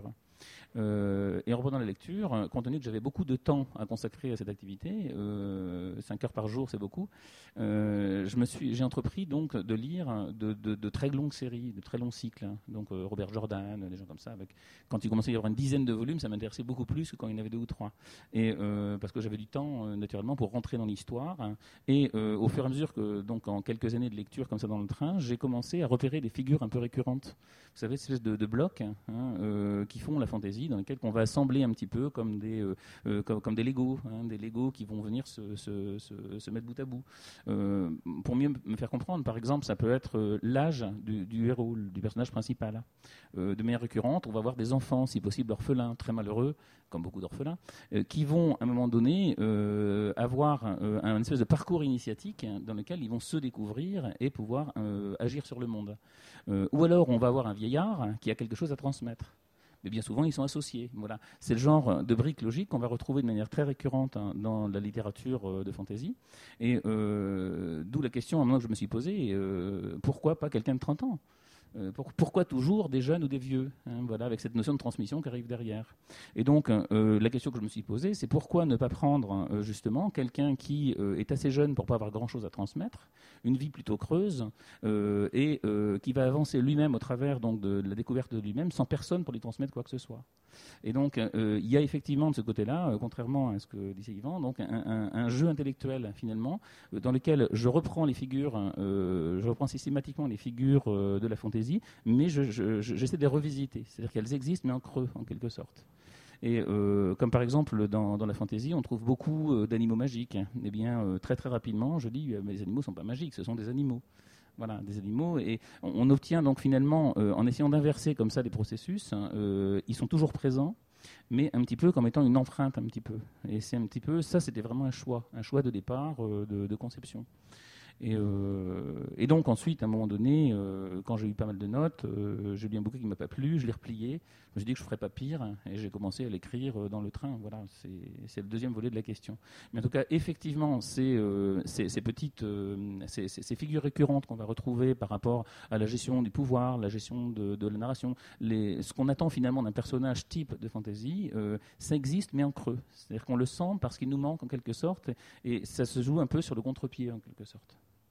Euh, et en reprenant la lecture, compte tenu que j'avais beaucoup de temps à consacrer à cette activité, euh, cinq heures par jour c'est beaucoup, euh, je me suis, j'ai entrepris donc de lire de, de, de très longues séries, de très longs cycles, hein. Donc euh, Robert Jordan, des gens comme ça. Avec, quand il commençait à y avoir une dizaine de volumes, ça m'intéressait beaucoup plus que quand il y en avait deux ou trois. Et, euh, parce que j'avais du temps euh, naturellement pour rentrer dans l'histoire. Hein. Et euh, au fur et à mesure que, donc en quelques années de lecture comme ça dans le train, j'ai commencé à repérer des figures un peu récurrentes. Vous savez, ces espèces de, de blocs hein, euh, qui font la fantaisie, dans lesquels on va assembler un petit peu comme des, euh, euh, comme, comme des Legos, hein, des Legos qui vont venir se, se, se, se mettre bout à bout. Euh, pour mieux me faire comprendre, par exemple, ça peut être euh, l'âge du, du héros, du personnage principal. Euh, de manière récurrente, on va voir des enfants, si possible orphelins, très malheureux, comme beaucoup d'orphelins, euh, qui vont à un moment donné euh, avoir euh, un espèce de parcours initiatique hein, dans lequel ils vont se découvrir et pouvoir euh, agir sur le monde. Euh, ou alors on va avoir un vieillard hein, qui a quelque chose à transmettre. Mais bien souvent, ils sont associés. Voilà. C'est le genre de briques logiques qu'on va retrouver de manière très récurrente hein, dans la littérature euh, de fantasy. Et euh, d'où la question à un moment que je me suis posée, euh, pourquoi pas quelqu'un de trente ans ? Euh, pour, pourquoi toujours des jeunes ou des vieux hein, voilà, avec cette notion de transmission qui arrive derrière. Et donc, euh, la question que je me suis posée, c'est pourquoi ne pas prendre euh, justement quelqu'un qui euh, est assez jeune pour ne pas avoir grand-chose à transmettre, une vie plutôt creuse, euh, et euh, qui va avancer lui-même au travers donc, de, de la découverte de lui-même, sans personne pour lui transmettre quoi que ce soit. Et donc, euh, il y a effectivement de ce côté-là, euh, contrairement à ce que disait Yvan, donc un, un, un jeu intellectuel finalement, euh, dans lequel je reprends les figures, euh, je reprends systématiquement les figures euh, de la fantaisie, mais je, je, je, j'essaie de les revisiter. C'est-à-dire qu'elles existent, mais en creux, en quelque sorte. Et euh, comme par exemple dans, dans la fantaisie, on trouve beaucoup euh, d'animaux magiques. Eh bien, euh, très très rapidement, je dis, euh, mais les animaux ne sont pas magiques, ce sont des animaux. Voilà, des animaux. Et on, on obtient donc finalement, euh, en essayant d'inverser comme ça les processus, hein, euh, ils sont toujours présents, mais un petit peu comme étant une empreinte, un petit peu. Et c'est un petit peu, ça c'était vraiment un choix, un choix de départ, euh, de, de conception. Et, euh, et donc ensuite, à un moment donné, euh, quand j'ai eu pas mal de notes, euh, j'ai lu un bouquin qui ne m'a pas plu, je l'ai replié, je me suis dit que je ne ferais pas pire, et j'ai commencé à l'écrire dans le train. Voilà, c'est, c'est le deuxième volet de la question. Mais en tout cas, effectivement, ces, euh, ces, ces petites, euh, ces, ces, ces figures récurrentes qu'on va retrouver par rapport à la gestion du pouvoir, la gestion de, de la narration, les, ce qu'on attend finalement d'un personnage type de fantasy, euh, ça existe, mais en creux. C'est-à-dire qu'on le sent parce qu'il nous manque en quelque sorte, et ça se joue un peu sur le contre-pied en quelque sorte.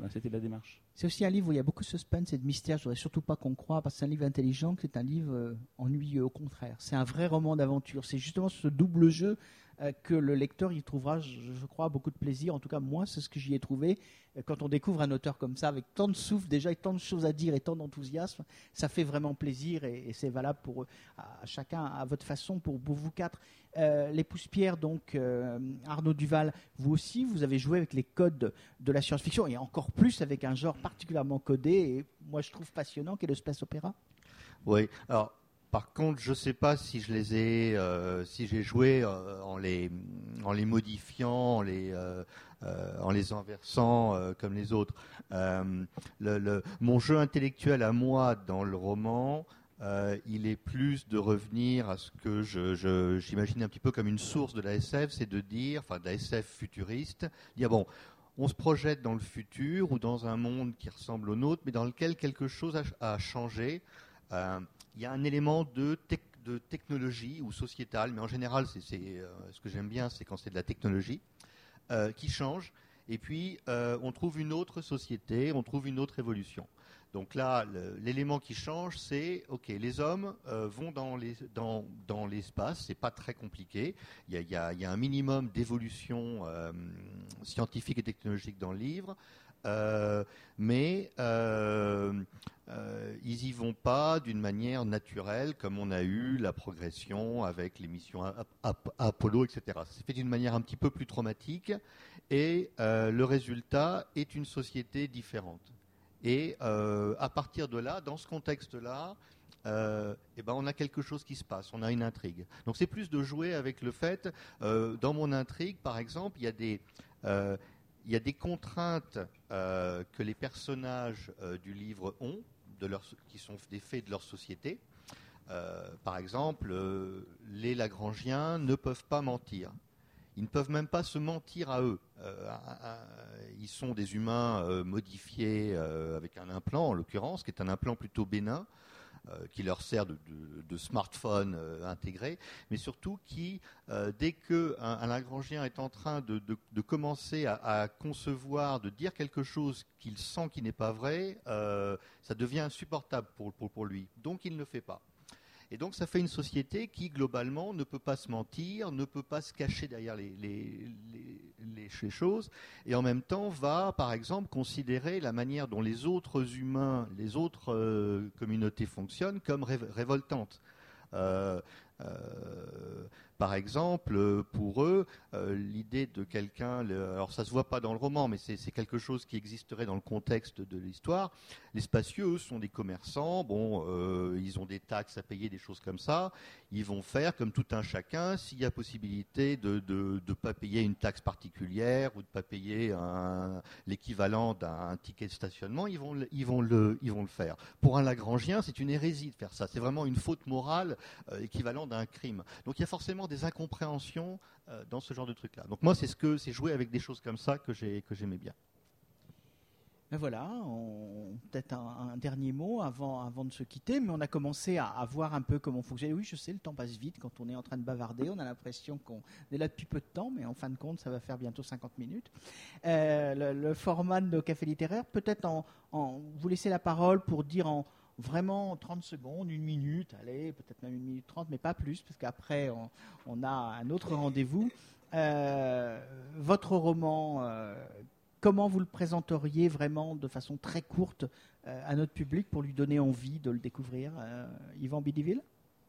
Voilà, c'était la démarche. C'est aussi un livre où il y a beaucoup de suspense et de mystère. Je ne voudrais surtout pas qu'on croie, parce que c'est un livre intelligent, que c'est un livre euh, ennuyeux, au contraire. C'est un vrai roman d'aventure. C'est justement ce double jeu euh, que le lecteur y trouvera, je, je crois, beaucoup de plaisir. En tout cas, moi, c'est ce que j'y ai trouvé. Euh, quand on découvre un auteur comme ça, avec tant de souffle déjà, et tant de choses à dire, et tant d'enthousiasme, ça fait vraiment plaisir, et, et c'est valable pour à, à chacun, à votre façon, pour, pour vous quatre. Euh, les Pousse-Pierres, donc, euh, Arnaud Duval, vous aussi, vous avez joué avec les codes de, de la science-fiction, et encore plus avec un genre particulièrement codé, et moi je trouve passionnant, qu'est le space opéra. Oui, alors par contre, je ne sais pas si je les ai, euh, si j'ai joué euh, en, les, en les modifiant, en les, euh, euh, en les inversant euh, comme les autres. Euh, le, le, mon jeu intellectuel à moi dans le roman, euh, il est plus de revenir à ce que je, je, j'imagine un petit peu comme une source de la S F, c'est de dire, enfin de la S F futuriste, dire bon, on se projette dans le futur ou dans un monde qui ressemble au nôtre, mais dans lequel quelque chose a, a changé. Euh, il y a un élément de, tec, de technologie ou sociétal, mais en général, c'est, c'est, euh, ce que j'aime bien, c'est quand c'est de la technologie, euh, qui change. Et puis, euh, on trouve une autre société, on trouve une autre évolution. Donc là, le, l'élément qui change, c'est, ok, les hommes euh, vont dans, les, dans, dans l'espace, c'est pas très compliqué. Il y a, il y a, il y a un minimum d'évolution euh, scientifique et technologique dans le livre, euh, mais euh, euh, ils y vont pas d'une manière naturelle, comme on a eu la progression avec les missions Ap- Ap- Apollo, et cetera. C'est fait d'une manière un petit peu plus traumatique, et euh, le résultat est une société différente. Et euh, à partir de là, dans ce contexte-là, euh, eh ben on a quelque chose qui se passe, on a une intrigue. Donc c'est plus de jouer avec le fait, euh, dans mon intrigue, par exemple, il y a des, euh, il y a des contraintes euh, que les personnages euh, du livre ont, de leur, qui sont des faits de leur société. Euh, par exemple, euh, les Lagrangiens ne peuvent pas mentir. Ils ne peuvent même pas se mentir à eux. Euh, ils sont des humains euh, modifiés euh, avec un implant, en l'occurrence, qui est un implant plutôt bénin, euh, qui leur sert de, de, de smartphone euh, intégré, mais surtout qui, euh, dès qu'un un Lagrangien est en train de, de, de commencer à, à concevoir, de dire quelque chose qu'il sent qui n'est pas vrai, euh, ça devient insupportable pour, pour, pour lui. Donc il ne le fait pas. Et donc ça fait une société qui, globalement, ne peut pas se mentir, ne peut pas se cacher derrière les, les, les, les, les choses, et en même temps va, par exemple, considérer la manière dont les autres humains, les autres euh, communautés fonctionnent comme ré- révoltantes. Euh, euh, par exemple, pour eux, euh, l'idée de quelqu'un, le, alors ça se voit pas dans le roman, mais c'est, c'est quelque chose qui existerait dans le contexte de l'histoire. Les spacieux, eux, sont des commerçants, bon, euh, ils ont des taxes à payer, des choses comme ça. Ils vont faire, comme tout un chacun, s'il y a possibilité de ne pas payer une taxe particulière ou de ne pas payer un, l'équivalent d'un ticket de stationnement, ils vont, ils, vont le, ils vont le faire. Pour un Lagrangien, c'est une hérésie de faire ça. C'est vraiment une faute morale euh, équivalent d'un crime. Donc il y a forcément des incompréhensions euh, dans ce genre de truc-là. Donc moi, c'est ce que c'est jouer avec des choses comme ça que, j'ai, que j'aimais bien. Ben voilà, on, peut-être un, un dernier mot avant, avant de se quitter, mais on a commencé à, à voir un peu comment fonctionne. Oui, je sais, le temps passe vite quand on est en train de bavarder. On a l'impression qu'on est là depuis peu de temps, mais en fin de compte, ça va faire bientôt cinquante minutes. Euh, le, le format de nos cafés littéraires, peut-être en, en vous laisser la parole pour dire en vraiment trente secondes, une minute, allez, peut-être même une minute trente, mais pas plus, parce qu'après, on, on a un autre rendez-vous. Euh, votre roman... Euh, Comment vous le présenteriez vraiment de façon très courte euh, à notre public pour lui donner envie de le découvrir, euh, Yvan Bidiville?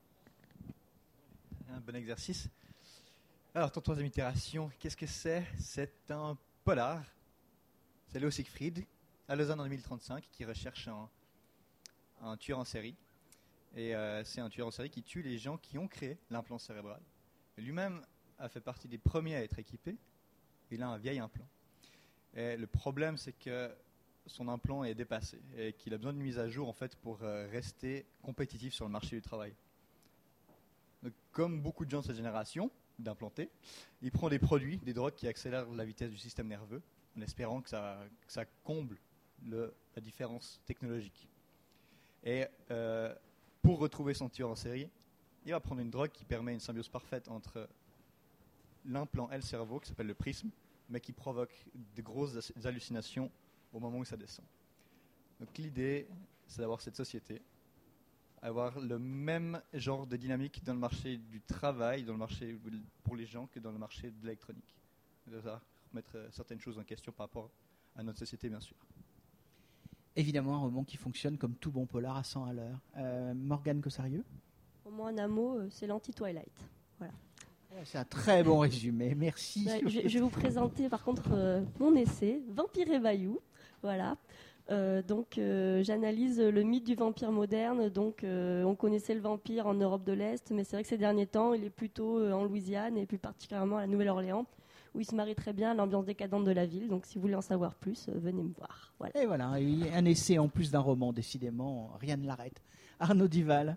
Un bon exercice. Alors, ton troisième itération, qu'est-ce que c'est? C'est un polar. C'est Léo Siegfried, à Lausanne en deux mille trente-cinq, qui recherche un, un tueur en série. Et euh, c'est un tueur en série qui tue les gens qui ont créé l'implant cérébral. Et lui-même a fait partie des premiers à être équipé. Il a un vieil implant. Et le problème, c'est que son implant est dépassé et qu'il a besoin d'une mise à jour en fait, pour euh, rester compétitif sur le marché du travail. Donc, comme beaucoup de gens de cette génération, d'implantés, il prend des produits, des drogues qui accélèrent la vitesse du système nerveux en espérant que ça, que ça comble le, la différence technologique. Et euh, pour retrouver son tueur en série, il va prendre une drogue qui permet une symbiose parfaite entre l'implant et le cerveau, qui s'appelle le prisme, mais qui provoque de grosses hallucinations au moment où ça descend. Donc l'idée, c'est d'avoir cette société, avoir le même genre de dynamique dans le marché du travail, dans le marché pour les gens, que dans le marché de l'électronique. De remettre certaines choses en question par rapport à notre société, bien sûr. Évidemment, un roman qui fonctionne comme tout bon polar à cent à l'heure. Euh, Morgane Cossarieux ? Pour moi, en un mot, euh, c'est l'anti-Twilight. Voilà. C'est un très bon résumé, merci. Bah, je, je vais vous présenter par contre euh, mon essai, Vampire et Bayou. Voilà. Euh, donc, euh, j'analyse le mythe du vampire moderne. Donc, euh, on connaissait le vampire en Europe de l'Est, mais c'est vrai que ces derniers temps, il est plutôt euh, en Louisiane et plus particulièrement à la Nouvelle-Orléans, où il se marie très bien à l'ambiance décadente de la ville. Donc, si vous voulez en savoir plus, euh, venez me voir. Voilà. Et voilà, un essai en plus d'un roman, décidément, rien ne l'arrête. Arnaud Duval.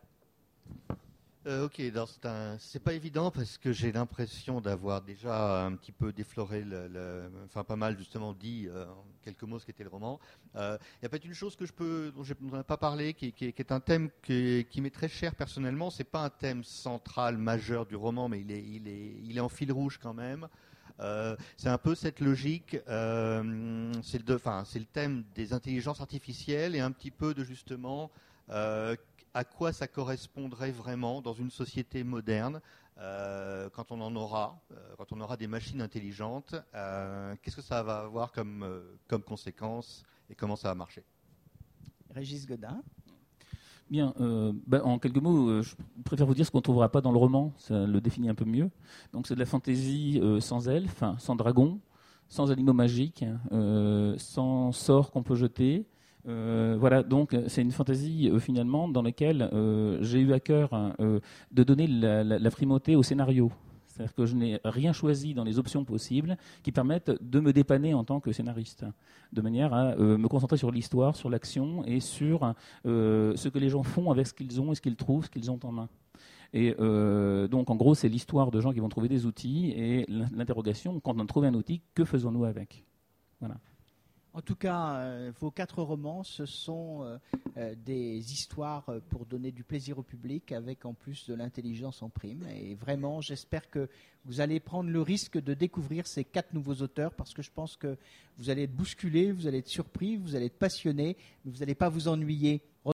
Euh, ok, alors c'est, un, c'est pas évident parce que j'ai l'impression d'avoir déjà un petit peu défloré, le, le, enfin pas mal justement dit euh, en quelques mots ce qu'était le roman. Il euh, y a peut-être une chose que je peux, dont je n'en ai pas parlé, qui, qui, qui est un thème qui, qui m'est très cher personnellement. C'est pas un thème central majeur du roman, mais il est, il est, il est en fil rouge quand même. Euh, c'est un peu cette logique, euh, c'est, le, enfin, c'est le thème des intelligences artificielles et un petit peu de justement euh, à quoi ça correspondrait vraiment dans une société moderne euh, quand on en aura, euh, quand on aura des machines intelligentes, euh, qu'est-ce que ça va avoir comme, euh, comme conséquence et comment ça va marcher. Régis Godin. Bien, euh, bah, en quelques mots, euh, je préfère vous dire ce qu'on ne trouvera pas dans le roman, ça le définit un peu mieux. Donc c'est de la fantaisie euh, sans elfes, sans dragons, sans animaux magiques, euh, sans sorts qu'on peut jeter. Euh, voilà, donc c'est une fantaisie euh, finalement dans laquelle euh, j'ai eu à cœur euh, de donner la, la, la primauté au scénario. C'est-à-dire que je n'ai rien choisi dans les options possibles qui permettent de me dépanner en tant que scénariste, de manière à euh, me concentrer sur l'histoire, sur l'action et sur euh, ce que les gens font avec ce qu'ils ont et ce qu'ils trouvent, ce qu'ils ont en main. Et euh, donc en gros, c'est l'histoire de gens qui vont trouver des outils et l'interrogation, quand on a trouvé un outil, que faisons-nous avec ? Voilà. En tout cas, euh, vos quatre romans, ce sont euh, euh, des histoires pour donner du plaisir au public avec en plus de l'intelligence en prime. Et vraiment, j'espère que vous allez prendre le risque de découvrir ces quatre nouveaux auteurs parce que je pense que vous allez être bousculés, vous allez être surpris, vous allez être passionnés, mais vous n'allez pas vous ennuyer.